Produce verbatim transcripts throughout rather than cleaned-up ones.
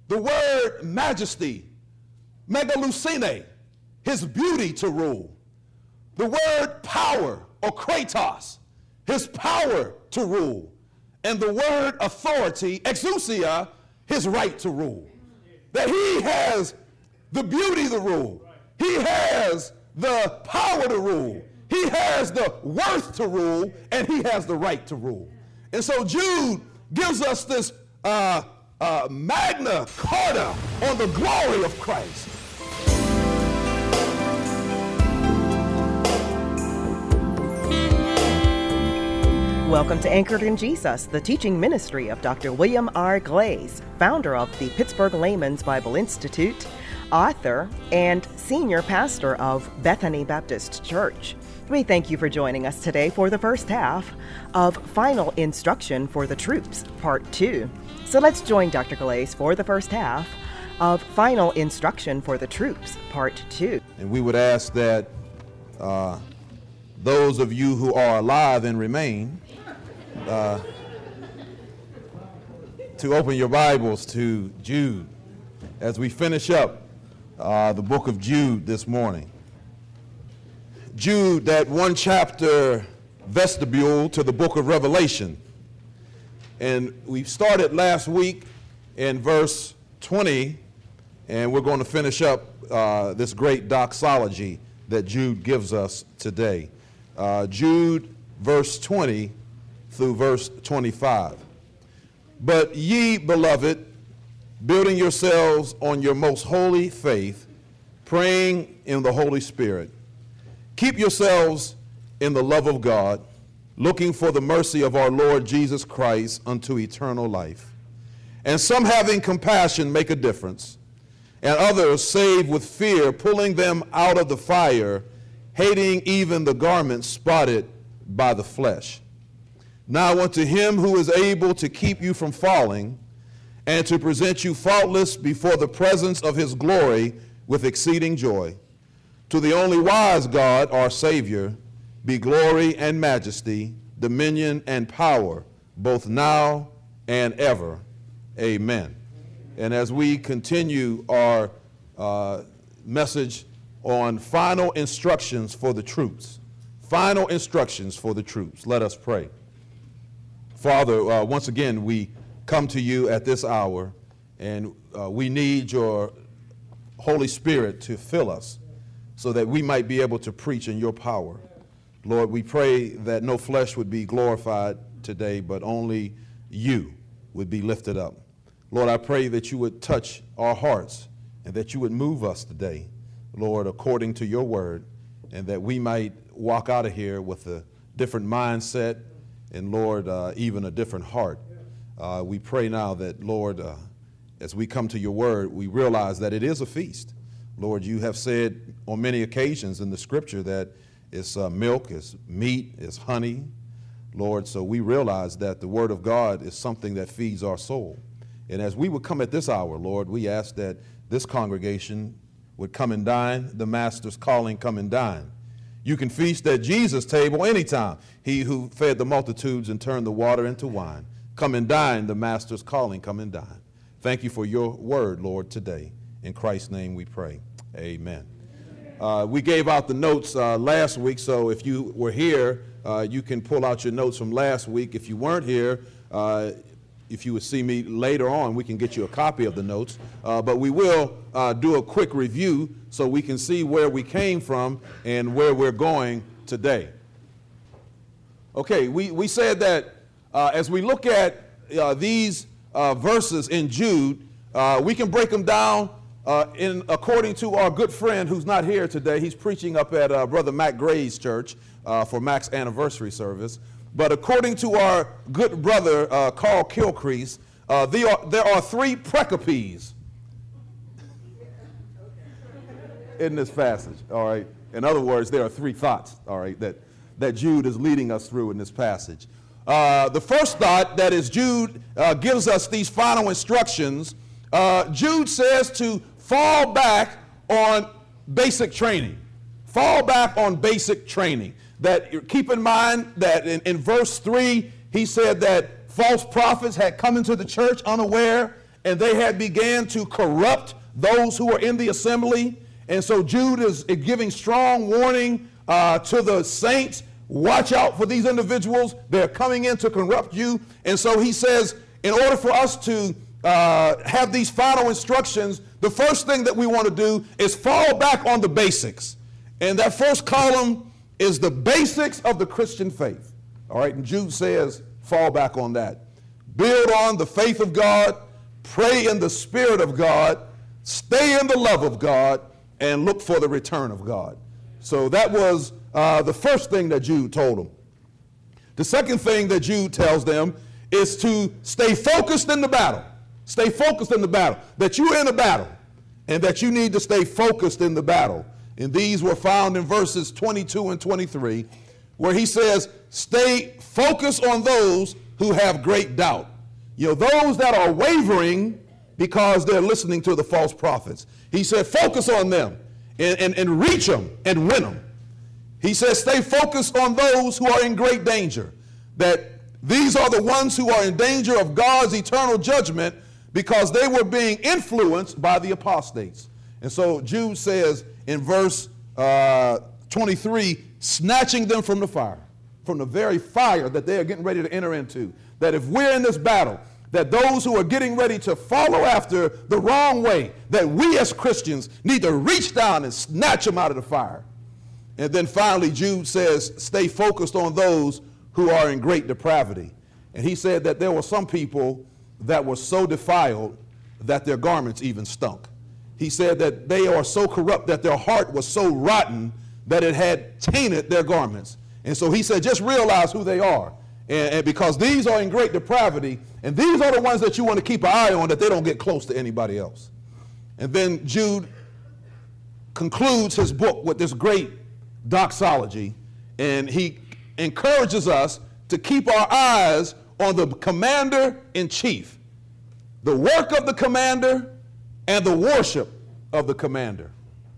The word majesty, megalusine, his beauty to rule. The word power, or kratos, his power to rule. And the word authority, exousia, his right to rule. That he has the beauty to rule. He has the power to rule. He has the worth to rule, and he has the right to rule. And so Jude gives us this uh, uh, magna carta on the glory of Christ. Welcome to Anchored in Jesus, the teaching ministry of Doctor William R. Glaze, founder of the Pittsburgh Layman's Bible Institute, author, and senior pastor of Bethany Baptist Church. We thank you for joining us today for the first half of Final Instruction for the Troops, Part two. So let's join Doctor Glaze for the first half of Final Instruction for the Troops, Part two. And we would ask that uh, those of you who are alive and remain uh, to open your Bibles to Jude as we finish up uh, the book of Jude this morning. Jude, that one chapter vestibule to the book of Revelation. And we started last week in verse twenty, and we're going to finish up uh, this great doxology that Jude gives us today. Uh, Jude, verse twenty through verse twenty-five. But ye, beloved, building yourselves on your most holy faith, praying in the Holy Spirit, keep yourselves in the love of God, looking for the mercy of our Lord Jesus Christ unto eternal life. And some, having compassion, make a difference, and others save with fear, pulling them out of the fire, hating even the garments spotted by the flesh. Now unto him who is able to keep you from falling, and to present you faultless before the presence of his glory with exceeding joy, to the only wise God, our Savior, be glory and majesty, dominion and power, both now and ever. Amen. And as we continue our uh, message on final instructions for the troops, final instructions for the troops, let us pray. Father, uh, once again, we come to you at this hour, and uh, we need your Holy Spirit to fill us so that we might be able to preach in your power. Lord, we pray that no flesh would be glorified today, but only you would be lifted up. Lord, I pray that you would touch our hearts and that you would move us today, Lord, according to your word, and that we might walk out of here with a different mindset and, Lord, uh, even a different heart. Uh, we pray now that, Lord, uh, as we come to your word, we realize that it is a feast. Lord, you have said on many occasions in the scripture that it's uh, milk, it's meat, it's honey. Lord, so we realize that the word of God is something that feeds our soul. And as we would come at this hour, Lord, we ask that this congregation would come and dine. The Master's calling, come and dine. You can feast at Jesus' table anytime. He who fed the multitudes and turned the water into wine. Come and dine, the Master's calling, come and dine. Thank you for your word, Lord, today. In Christ's name we pray. Amen. Uh, we gave out the notes uh, last week, so if you were here, uh, you can pull out your notes from last week. If you weren't here, uh, if you would see me later on, we can get you a copy of the notes. Uh, but we will uh, do a quick review so we can see where we came from and where we're going today. Okay, we, we said that uh, as we look at uh, these uh, verses in Jude, uh, we can break them down uh, in according to our good friend who's not here today. He's preaching up at uh, Brother Mac Gray's church uh, for Mac's anniversary service. But according to our good brother, uh, Carl Kilcrease, uh, there, are, there are three precopes in this passage, all right? In other words, there are three thoughts, all right, that, that Jude is leading us through in this passage. Uh, the first thought, that is, Jude uh, gives us these final instructions. Uh, Jude says to fall back on basic training. Fall back on basic training. That keep in mind that in, in verse three, he said that false prophets had come into the church unaware and they had began to corrupt those who were in the assembly. And so Jude is giving strong warning uh, to the saints. Watch out for these individuals. They're coming in to corrupt you. And so he says, in order for us to uh, have these final instructions, the first thing that we want to do is fall back on the basics. And that first column is the basics of the Christian faith. All right, and Jude says, fall back on that. Build on the faith of God, pray in the Spirit of God, stay in the love of God, and look for the return of God. So that was uh, the first thing that Jude told them. The second thing that Jude tells them is to stay focused in the battle. Stay focused in the battle. That you're in a battle, and that you need to stay focused in the battle. And these were found in verses twenty-two and twenty-three, where he says, stay focused on those who have great doubt. You know, those that are wavering because they're listening to the false prophets. He said, focus on them and, and, and reach them and win them. He says, stay focused on those who are in great danger. That these are the ones who are in danger of God's eternal judgment because they were being influenced by the apostates. And so Jude says in verse uh, twenty-three, snatching them from the fire, from the very fire that they are getting ready to enter into. That if we're in this battle, that those who are getting ready to follow after the wrong way, that we as Christians need to reach down and snatch them out of the fire. And then finally, Jude says, stay focused on those who are in great depravity. And he said that there were some people that were so defiled that their garments even stunk. He said that they are so corrupt that their heart was so rotten that it had tainted their garments. And so he said, just realize who they are. And, and because these are in great depravity, and these are the ones that you want to keep an eye on, that they don't get close to anybody else. And then Jude concludes his book with this great doxology, and he encourages us to keep our eyes on the commander-in-chief, the work of the commander, and the worship of the commander.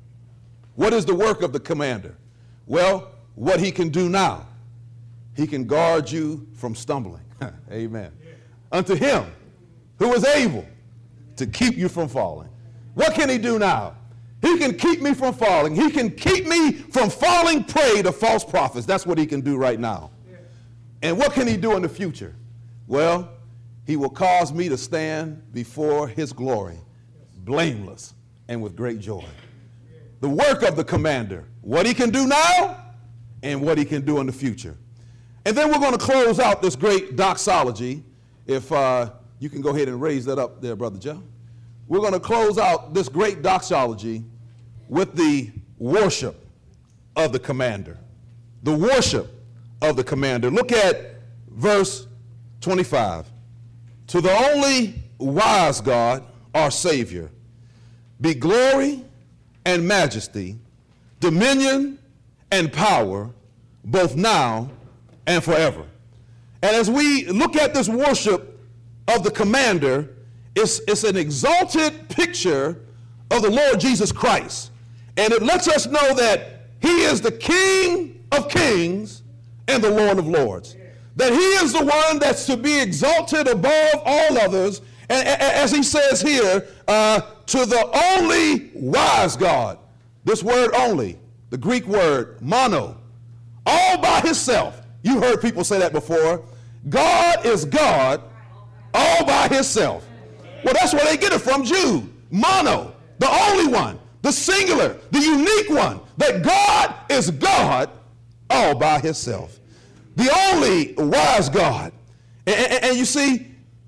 What is the work of the commander? Well, what he can do now. He can guard you from stumbling. Amen. Yeah. Unto him who is able to keep you from falling. What can he do now? He can keep me from falling. He can keep me from falling prey to false prophets. That's what he can do right now. Yeah. And what can he do in the future? Well, he will cause me to stand before his glory, blameless and with great joy. The work of the commander, what he can do now and what he can do in the future. And then we're going to close out this great doxology. If uh, you can go ahead and raise that up there, Brother Joe. We're going to close out this great doxology with the worship of the commander. The worship of the commander. Look at verse twenty-five. To the only wise God, our Savior, be glory and majesty, dominion and power, both now and forever. And as we look at this worship of the commander, it's, it's an exalted picture of the Lord Jesus Christ. And it lets us know that he is the King of kings and the Lord of lords. That he is the one that's to be exalted above all others. And as he says here, uh, to the only wise God. This word only, the Greek word mono, all by himself. You heard people say that before. God is God all by himself. Well, that's where they get it from, Jude. Mono, the only one, the singular, the unique one, that God is God all by himself. The only wise God. And, and, and you see,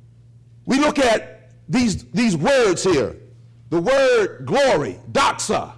we look at these, these words here. The word glory, doxa,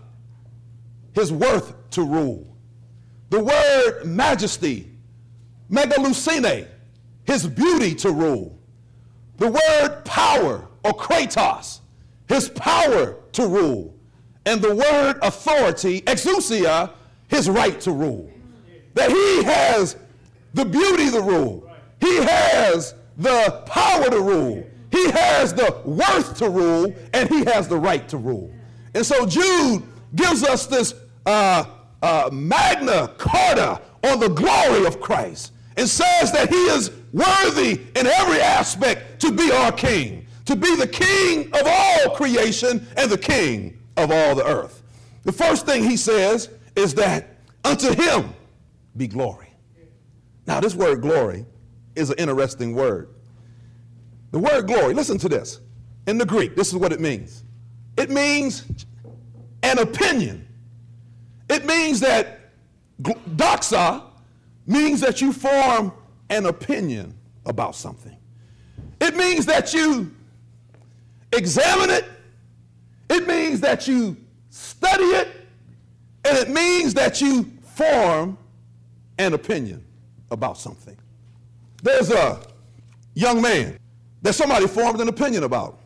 his worth to rule. The word majesty, megalusine, his beauty to rule. The word power, or kratos, his power to rule. And the word authority, exousia, his right to rule. That he has the beauty to rule. He has the power to rule. He has the worth to rule, and he has the right to rule. And so Jude gives us this uh, uh, magna carta on the glory of Christ, and says that he is worthy in every aspect to be our king, to be the king of all creation and the king of all the earth. The first thing he says is that unto him be glory. Now, this word glory is an interesting word. The word glory, listen to this. In the Greek, this is what it means. It means an opinion. It means that doxa means that you form an opinion about something. It means that you examine it. It means that you study it. And it means that you form an opinion about something. There's a young man that somebody formed an opinion about.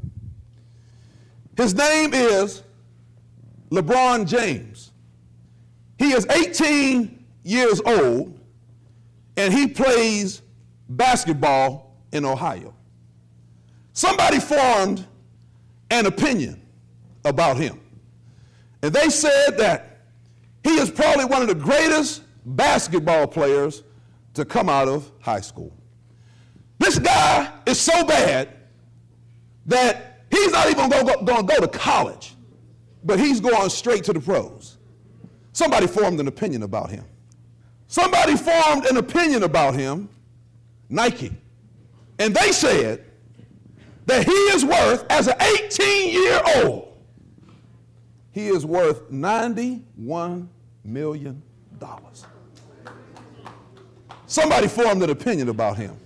His name is LeBron James. He is eighteen years old, and he plays basketball in Ohio. Somebody formed an opinion about him. And they said that he is probably one of the greatest basketball players to come out of high school. This guy is so bad that he's not even going to go, go to college, but he's going straight to the pros. Somebody formed an opinion about him. Somebody formed an opinion about him, Nike. And they said that he is worth, as an eighteen-year-old, he is worth ninety-one million dollars. Somebody formed an opinion about him.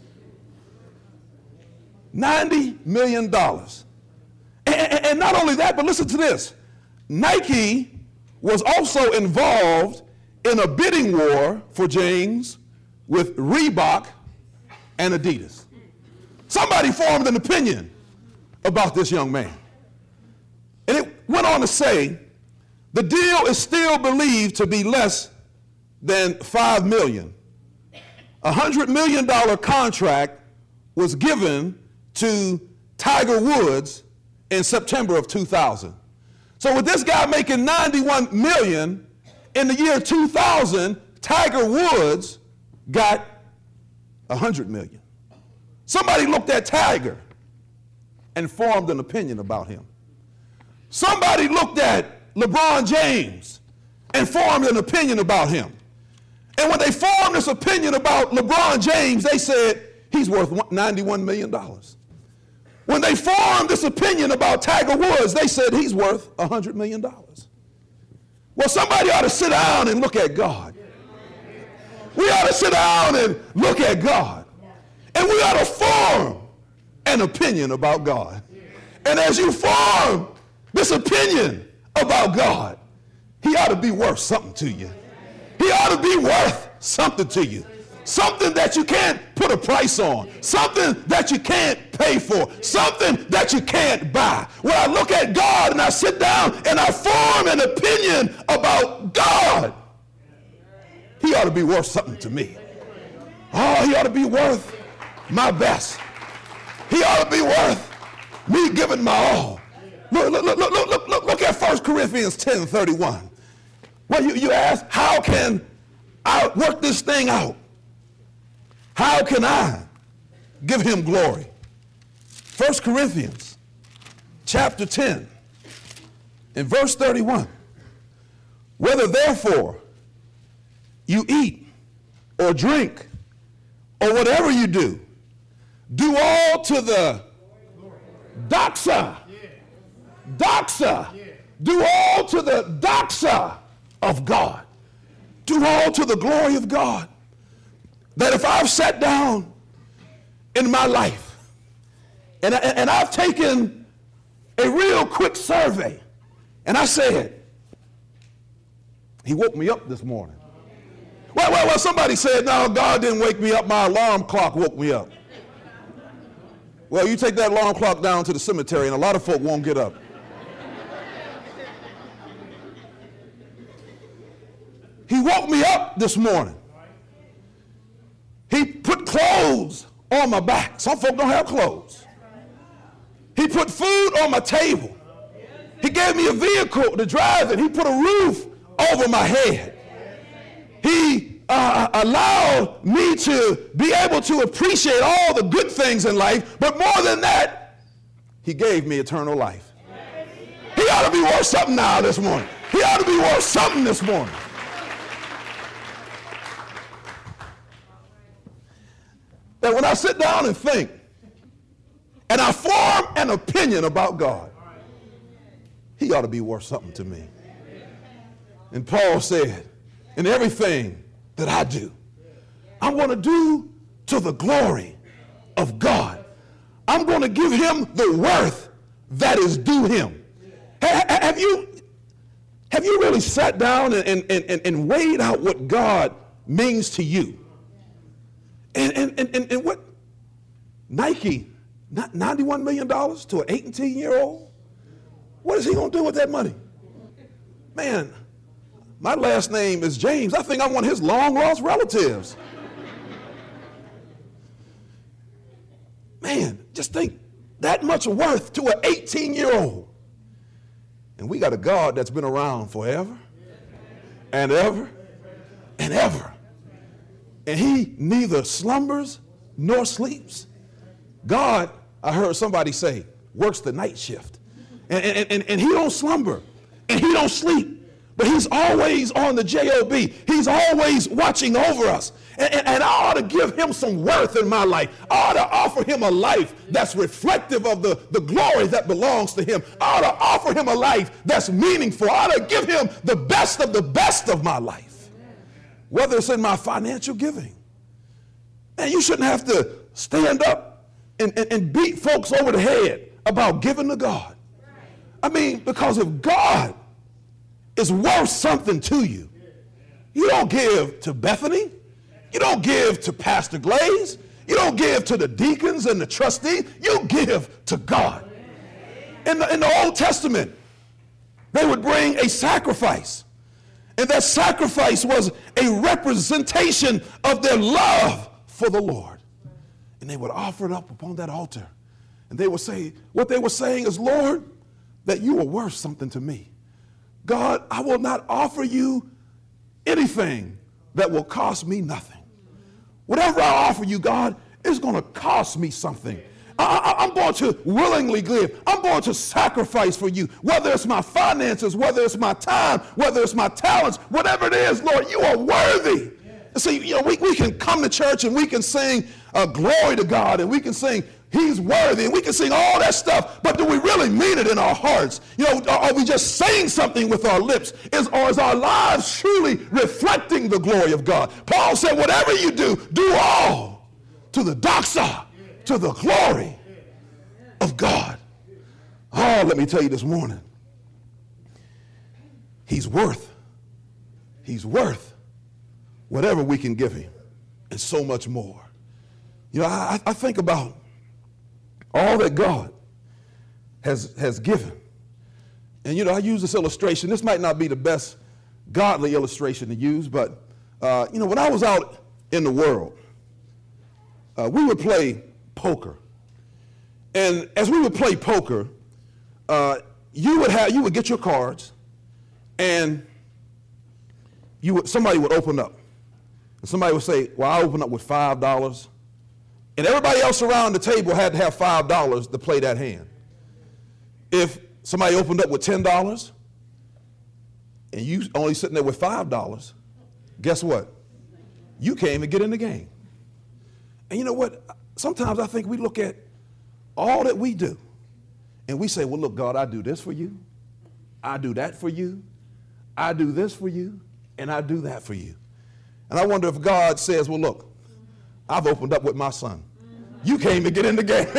ninety million dollars. And, and, and not only that, but listen to this. Nike was also involved in a bidding war for James with Reebok and Adidas. Somebody formed an opinion about this young man. And it went on to say, the deal is still believed to be less than five million dollars. A one hundred million dollars contract was given to Tiger Woods in September of two thousand. So with this guy making ninety-one million dollars, in the year two thousand, Tiger Woods got one hundred million dollars. Somebody looked at Tiger and formed an opinion about him. Somebody looked at LeBron James and formed an opinion about him. And when they formed this opinion about LeBron James, they said he's worth ninety-one million dollars. When they formed this opinion about Tiger Woods, they said he's worth one hundred million dollars. Well, somebody ought to sit down and look at God. We ought to sit down and look at God. And we ought to form an opinion about God. And as you form this opinion about God, he ought to be worth something to you. He ought to be worth something to you. Something that you can't put a price on. Something that you can't pay for. Something that you can't buy. When I look at God and I sit down and I form an opinion about God, he ought to be worth something to me. Oh, he ought to be worth my best. He ought to be worth me giving my all. Look, look, look, look, look, look, look at First Corinthians ten thirty-one. Well, you, you ask, how can I work this thing out? How can I give him glory? First Corinthians chapter ten and verse thirty-one. Whether therefore you eat or drink or whatever you do, do all to the doxa. Doxa. Do all to the doxa of God. Do all to the glory of God. That if I've sat down in my life and, I, and I've taken a real quick survey and I said, he woke me up this morning. Well, well, well, somebody said, no, God didn't wake me up. My alarm clock woke me up. Well, you take that alarm clock down to the cemetery and a lot of folk won't get up. He woke me up this morning. He put clothes on my back. Some folk don't have clothes. He put food on my table. He gave me a vehicle to drive in. He put a roof over my head. He uh, allowed me to be able to appreciate all the good things in life, but more than that, he gave me eternal life. He ought to be worth something now this morning. He ought to be worth something this morning. That when I sit down and think, and I form an opinion about God, he ought to be worth something to me. And Paul said, in everything that I do, I'm going to do to the glory of God. I'm going to give him the worth that is due him. Have you, have you really sat down and, and, and, and weighed out what God means to you? And, and, and, and what Nike, ninety-one million dollars to an eighteen-year-old? What is he going to do with that money? Man, my last name is James. I think I'm one of his long-lost relatives. Man, just think that much worth to an eighteen-year-old. And we got a God that's been around forever and ever and ever. And he neither slumbers nor sleeps. God, I heard somebody say, works the night shift. And, and, and, and he don't slumber and he don't sleep, but he's always on the job. He's always watching over us. And, and, and I ought to give him some worth in my life. I ought to offer him a life that's reflective of the, the glory that belongs to him. I ought to offer him a life that's meaningful. I ought to give him the best of the best of my life. Whether it's in my financial giving. Man, you shouldn't have to stand up and, and, and beat folks over the head about giving to God. I mean, because if God is worth something to you, you don't give to Bethany. You don't give to Pastor Glaze. You don't give to the deacons and the trustees. You give to God. In the, in the Old Testament, they would bring a sacrifice. And that sacrifice was a representation of their love for the Lord. And they would offer it up upon that altar. And they would say, what they were saying is, Lord, that you are worth something to me. God, I will not offer you anything that will cost me nothing. Whatever I offer you, God, is going to cost me something. I, I, I'm going to willingly give. I'm going to sacrifice for you, whether it's my finances, whether it's my time, whether it's my talents, whatever it is, Lord, you are worthy. Yeah. See, you know, we, we can come to church and we can sing uh, glory to God, and we can sing he's worthy, and we can sing all that stuff, but do we really mean it in our hearts? You know, are we just saying something with our lips? Is, or is our lives truly reflecting the glory of God? Paul said, whatever you do, do all to the doxa, to the glory of God. Oh, let me tell you this morning, he's worth, he's worth whatever we can give him and so much more. You know, I, I think about all that God has, has given. And, you know, I use this illustration. This might not be the best godly illustration to use, but, uh, you know, when I was out in the world, uh, we would play poker. And as we would play poker, uh, you would have you would get your cards, and you would somebody would open up, and somebody would say, "Well, I open up with five dollars," and everybody else around the table had to have five dollars to play that hand. If somebody opened up with ten dollars, and you only sitting there with five dollars, guess what? You can't even get in the game. And you know what? Sometimes I think we look at all that we do, and we say, well, look, God, I do this for you. I do that for you. I do this for you, and I do that for you. And I wonder if God says, well, look, I've opened up with my son. You can't even get in the game.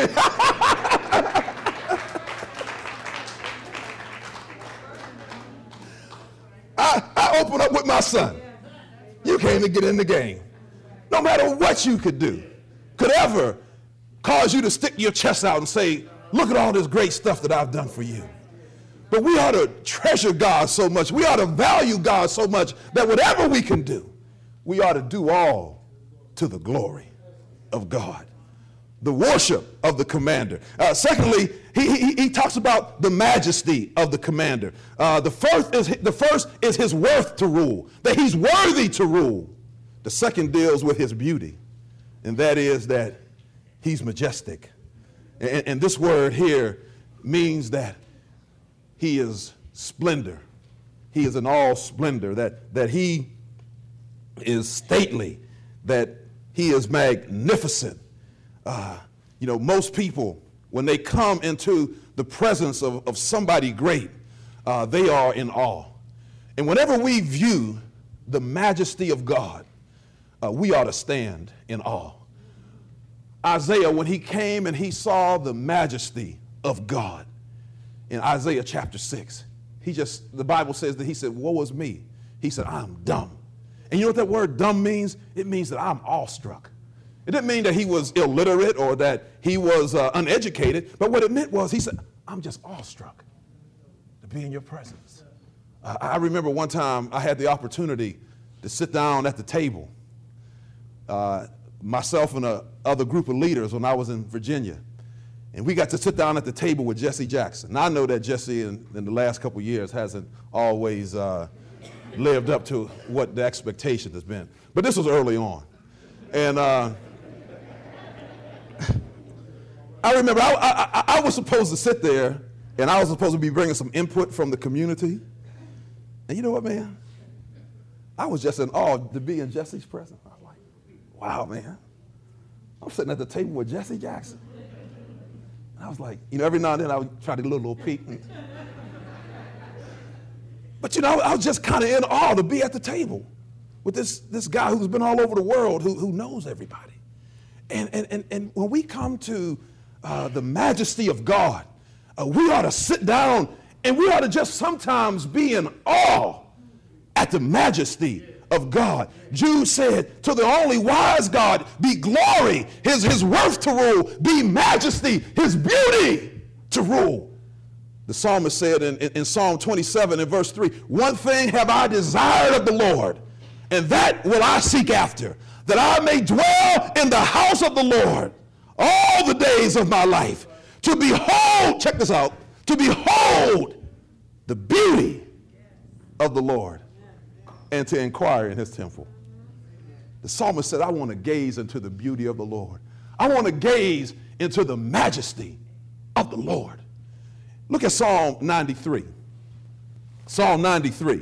I, I opened up with my son. You can't even get in the game. No matter what you could do could ever cause you to stick your chest out and say, look at all this great stuff that I've done for you. But we ought to treasure God so much. We ought to value God so much that whatever we can do, we ought to do all to the glory of God. The worship of the commander. Uh, secondly, he, he, he talks about the majesty of the commander. Uh, the, first is, the first is his worth to rule, that he's worthy to rule. The second deals with his beauty, and that is that he's majestic. And, and this word here means that he is splendor. He is in all splendor, that, that he is stately, that he is magnificent. Uh, you know, most people, when they come into the presence of, of somebody great, uh, they are in awe. And whenever we view the majesty of God, uh, we ought to stand in awe. Isaiah, when he came and he saw the majesty of God in Isaiah chapter six, he just, the Bible says that he said, woe is me. He said, I'm dumb. And you know what that word dumb means? It means that I'm awestruck. It didn't mean that he was illiterate or that he was uh, uneducated, but what it meant was he said, I'm just awestruck to be in your presence. Uh, I remember one time I had the opportunity to sit down at the table, uh, myself and a other group of leaders when I was in Virginia. And we got to sit down at the table with Jesse Jackson. Now, I know that Jesse in, in the last couple of years hasn't always uh, lived up to what the expectation has been. But this was early on. And uh, I remember I, I, I was supposed to sit there, and I was supposed to be bringing some input from the community. And you know what, man? I was just in awe to be in Jesse's presence. I was like, wow, man. I'm sitting at the table with Jesse Jackson. And I was like, you know, every now and then I would try to do a little peek. And, but, you know, I was just kind of in awe to be at the table with this, this guy who's been all over the world, who, who knows everybody. And, and, and, and when we come to uh, the majesty of God, uh, we ought to sit down and we ought to just sometimes be in awe at the majesty of God. Jude said, to the only wise God be glory, his, his worth to rule, be majesty, his beauty to rule. The psalmist said in, in, in Psalm twenty-seven and verse three, one thing have I desired of the Lord, and that will I seek after, that I may dwell in the house of the Lord all the days of my life, to behold, check this out, to behold the beauty of the Lord and to inquire in his temple. The psalmist said, I want to gaze into the beauty of the Lord. I want to gaze into the majesty of the Lord. Look at Psalm ninety-three. Psalm ninety-three.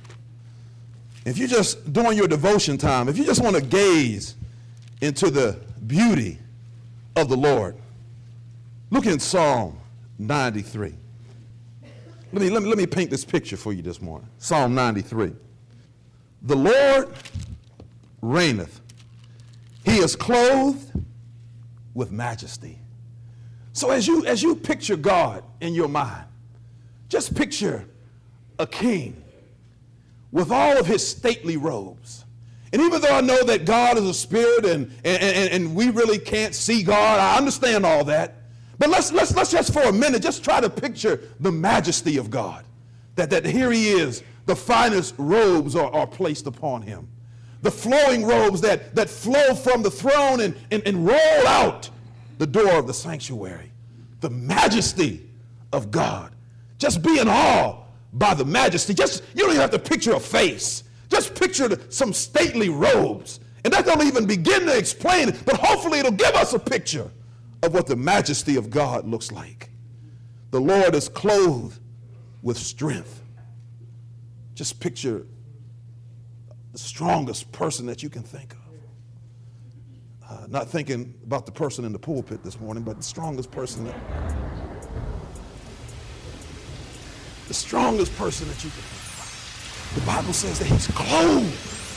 If you just, during your devotion time, if you just want to gaze into the beauty of the Lord, look in Psalm ninety-three. Let me, let me, let me paint this picture for you this morning. Psalm ninety-three. The Lord reigneth. He is clothed with majesty. So as you, as you picture God in your mind, just picture a king with all of his stately robes. And even though I know that God is a spirit and, and, and, and we really can't see God, I understand all that. But let's, let's, let's just for a minute just try to picture the majesty of God. That, that here he is, the finest robes are, are placed upon him. The flowing robes that, that flow from the throne and, and, and roll out the door of the sanctuary. The majesty of God. Just be in awe by the majesty. Just, you don't even have to picture a face. Just picture the, some stately robes. And that don't even begin to explain it, but hopefully it'll give us a picture of what the majesty of God looks like. The Lord is clothed with strength. Just picture the strongest person that you can think of. Uh, not thinking about the person in the pulpit this morning, but the strongest person that, the strongest person that you can think of. The Bible says that he's clothed.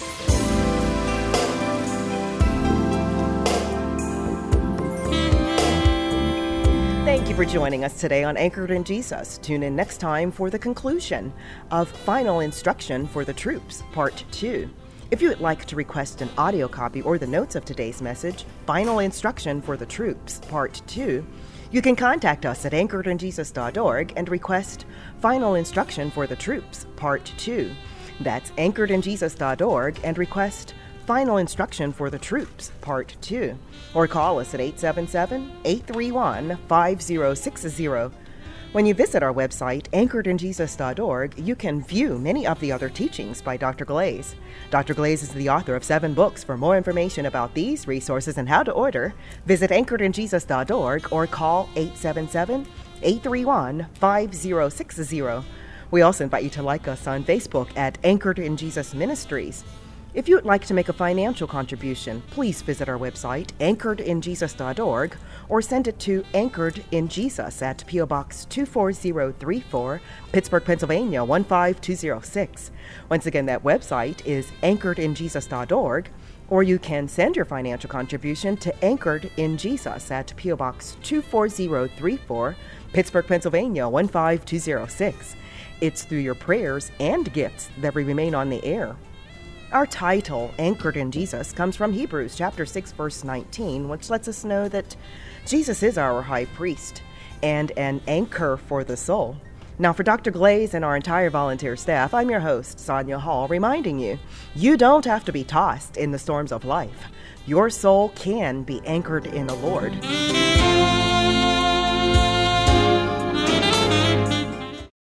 Thank you for joining us today on Anchored in Jesus. Tune in next time for the conclusion of Final Instruction for the Troops, Part two. If you would like to request an audio copy or the notes of today's message, Final Instruction for the Troops, Part two, you can contact us at anchored in jesus dot org and request Final Instruction for the Troops, Part two. That's anchored in jesus dot org and request Final Instruction for the Troops, Part two. Or call us at eight seven seven, eight three one, five zero six zero. When you visit our website, anchored in jesus dot org, you can view many of the other teachings by Doctor Glaze. Doctor Glaze is the author of seven books. For more information about these resources and how to order, visit anchored in jesus dot org or call eight seven seven, eight three one, five zero six zero. We also invite you to like us on Facebook at Anchored in Jesus Ministries. If you would like to make a financial contribution, please visit our website, anchored in jesus dot org, or send it to Anchored in Jesus at P O Box two four zero three four, Pittsburgh, Pennsylvania one five two zero six. Once again, that website is anchored in jesus dot org, or you can send your financial contribution to Anchored in Jesus at P O Box two four zero three four, Pittsburgh, Pennsylvania one five two zero six. It's through your prayers and gifts that we remain on the air. Our title, Anchored in Jesus, comes from Hebrews chapter six, verse nineteen, which lets us know that Jesus is our high priest and an anchor for the soul. Now, for Doctor Glaze and our entire volunteer staff, I'm your host, Sonia Hall, reminding you, you don't have to be tossed in the storms of life. Your soul can be anchored in the Lord.